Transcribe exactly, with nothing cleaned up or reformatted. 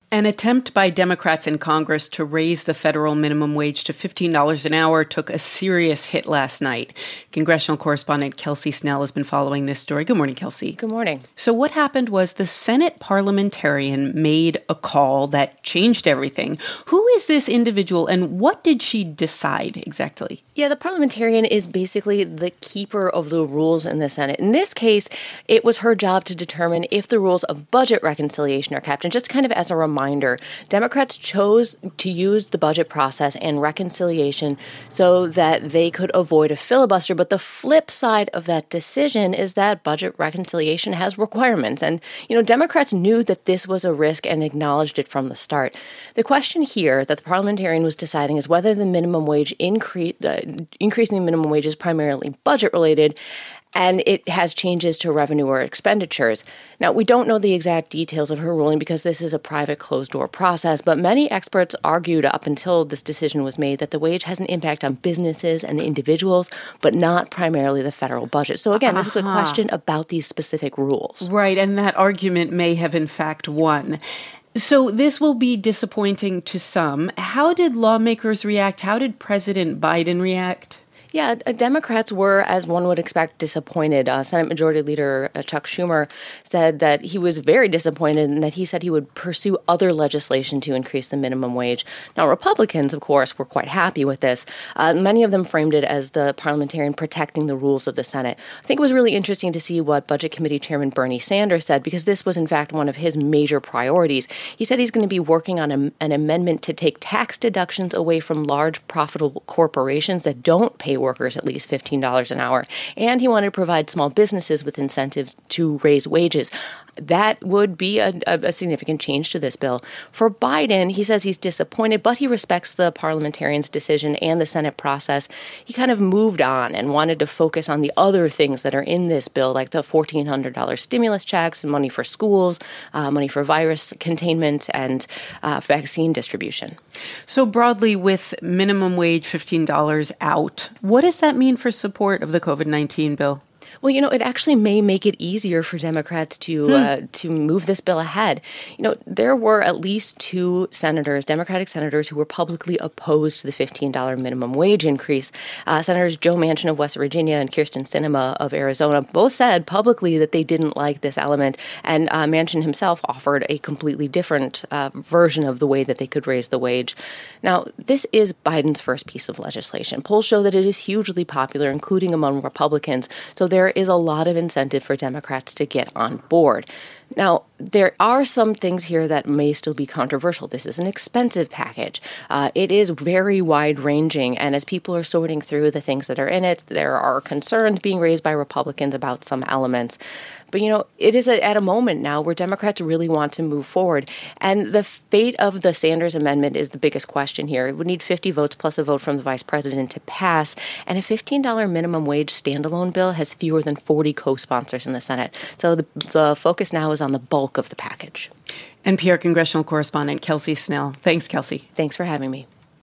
An attempt by Democrats in Congress to raise the federal minimum wage to fifteen dollars an hour took a serious hit last night. Congressional correspondent Kelsey Snell has been following this story. Good morning, Kelsey. Good morning. So what happened was the Senate parliamentarian made a call that changed everything. Who is this individual and what did she decide exactly? Yeah, the parliamentarian is basically the keeper of the rules in the Senate. In this case, it was her job to determine if the rules of budget reconciliation are kept. And just kind of as a reminder, Democrats chose to use the budget process and reconciliation so that they could avoid a filibuster. But the flip side of that decision is that budget reconciliation has requirements. And, you know, Democrats knew that this was a risk and acknowledged it from the start. The question here that the parliamentarian was deciding is whether the minimum wage increase, uh, increasing the minimum wage is primarily budget related, and it has changes to revenue or expenditures. Now, we don't know the exact details of her ruling because this is a private closed-door process, but many experts argued up until this decision was made that the wage has an impact on businesses and individuals, but not primarily the federal budget. So again, uh-huh. This is a question about these specific rules. Right, and that argument may have in fact won. So this will be disappointing to some. How did lawmakers react? How did President Biden react? Yeah, Democrats were, as one would expect, disappointed. Uh, Senate Majority Leader uh, Chuck Schumer said that he was very disappointed and that he said he would pursue other legislation to increase the minimum wage. Now, Republicans, of course, were quite happy with this. Uh, many of them framed it as the parliamentarian protecting the rules of the Senate. I think it was really interesting to see what Budget Committee Chairman Bernie Sanders said, because this was, in fact, one of his major priorities. He said he's going to be working on a, an amendment to take tax deductions away from large profitable corporations that don't pay workers at least fifteen dollars an hour. And he wanted to provide small businesses with incentives to raise wages. That would be a, a significant change to this bill. For Biden, he says he's disappointed, but he respects the parliamentarian's decision and the Senate process. He kind of moved on and wanted to focus on the other things that are in this bill, like the fourteen hundred dollars stimulus checks, money for schools, uh, money for virus containment, and uh, vaccine distribution. So broadly, with minimum wage fifteen dollars out, what does that mean for support of the COVID nineteen bill? Well, you know, it actually may make it easier for Democrats to hmm. uh, to move this bill ahead. You know, there were at least two senators, Democratic senators, who were publicly opposed to the fifteen dollars minimum wage increase. Uh, Senators Joe Manchin of West Virginia and Kyrsten Sinema of Arizona both said publicly that they didn't like this element. And uh, Manchin himself offered a completely different uh, version of the way that they could raise the wage. Now, this is Biden's first piece of legislation. Polls show that it is hugely popular, including among Republicans. So there is a lot of incentive for Democrats to get on board. Now, there are some things here that may still be controversial. This is an expensive package. Uh, it is very wide-ranging, and as people are sorting through the things that are in it, there are concerns being raised by Republicans about some elements. But, you know, it is a, at a moment now where Democrats really want to move forward. And the fate of the Sanders amendment is the biggest question here. It would need fifty votes plus a vote from the vice president to pass. And a fifteen dollars minimum wage standalone bill has fewer than forty co-sponsors in the Senate. So the, the focus now is on the bulk of the package. N P R congressional correspondent Kelsey Snell. Thanks, Kelsey. Thanks for having me.